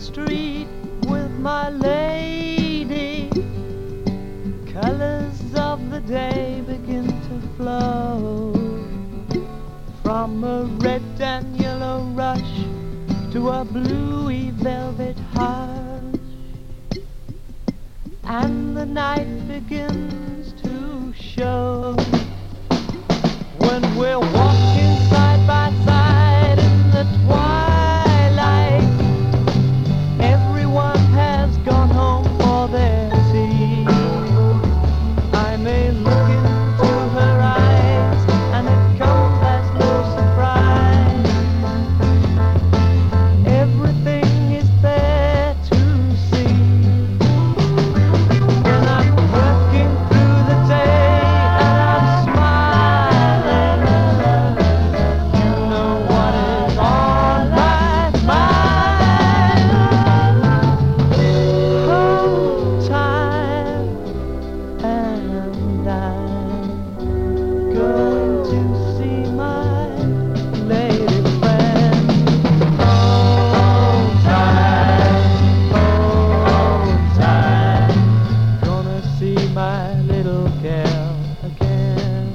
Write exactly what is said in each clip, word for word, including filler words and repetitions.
street with my lady, colors of the day begin to flow, from a red and yellow rush to a bluey velvet hush, and the night begins to show when we're walking side by side in the twilight. Everyone has gone home for their tea. I may look into her eyes and it comes as no surprise. Everything is there to see. When I'm working through the day and I'm smiling, you know what is on my mind. Oh, time, and I'm going to see my lady friend. Oh, time, oh, time, gonna see my little gal again.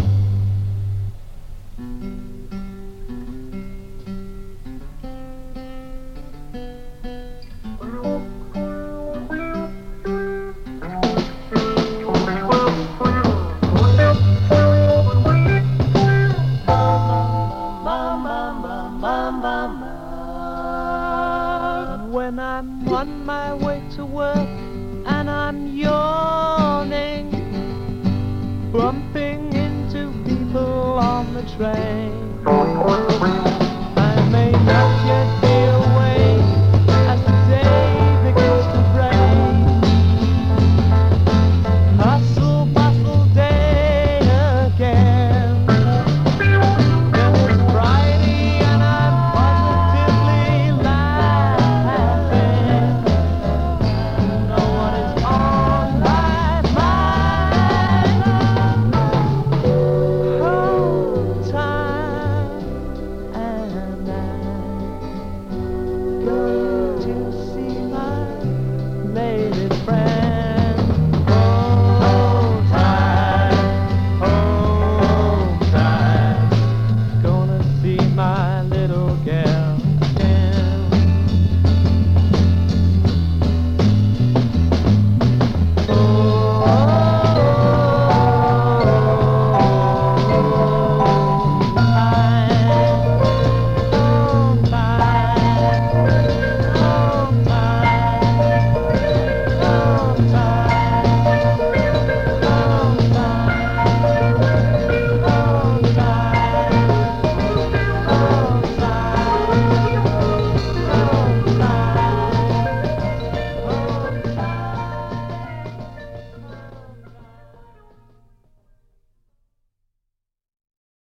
When I'm on my way to work and I'm yawning, bumping into people on the train.